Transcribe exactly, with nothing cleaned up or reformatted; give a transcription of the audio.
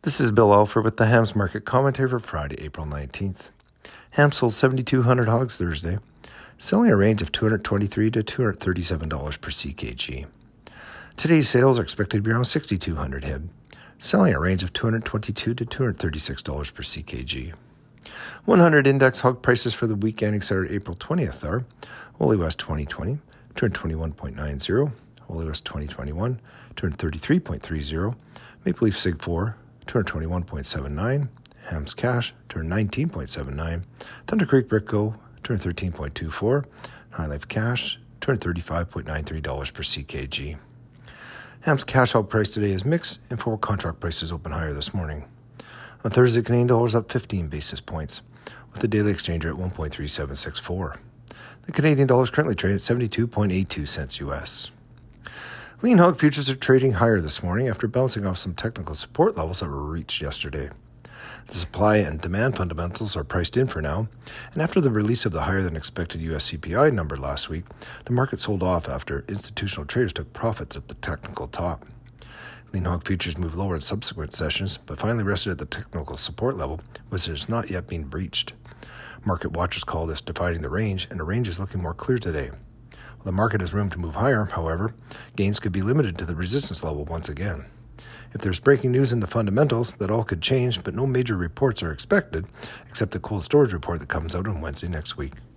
This is Bill Alford with the Hams Market Commentary for Friday, April nineteenth. Ham sold seventy-two hundred hogs Thursday, selling a range of two hundred twenty-three dollars to two hundred thirty-seven dollars per C K G. Today's sales are expected to be around sixty-two hundred head, selling a range of two hundred twenty-two dollars to two hundred thirty-six dollars per C K G. one hundred index hog prices for the week ending Saturday, April twentieth are Wooly West twenty twenty, two hundred twenty-one point nine zero, Wooly West twenty twenty-one, two hundred thirty-three point three zero, Maple Leaf Sig four, two hundred twenty-one point seven nine, Hams Cash, two hundred nineteen point seven nine, Thunder Creek Brickco, two hundred thirteen point two four, High Life Cash, two hundred thirty-five point nine three dollars per C K G. Hams Cash hog price today is mixed, and forward contract prices open higher this morning. On Thursday, Canadian dollar is up fifteen basis points, with the daily exchange rate at one point three seven six four. The Canadian dollar is currently trading at seventy-two point eight two cents U S. Lean hog futures are trading higher this morning after bouncing off some technical support levels that were reached yesterday. The supply and demand fundamentals are priced in for now, and after the release of the higher-than-expected U S C P I number last week, the market sold off after institutional traders took profits at the technical top. Lean hog futures moved lower in subsequent sessions, but finally rested at the technical support level, which has not yet been breached. Market watchers call this dividing the range, and the range is looking more clear today. While the market has room to move higher, however, gains could be limited to the resistance level once again. If there's breaking news in the fundamentals, that all could change, but no major reports are expected, except the cold storage report that comes out on Wednesday next week.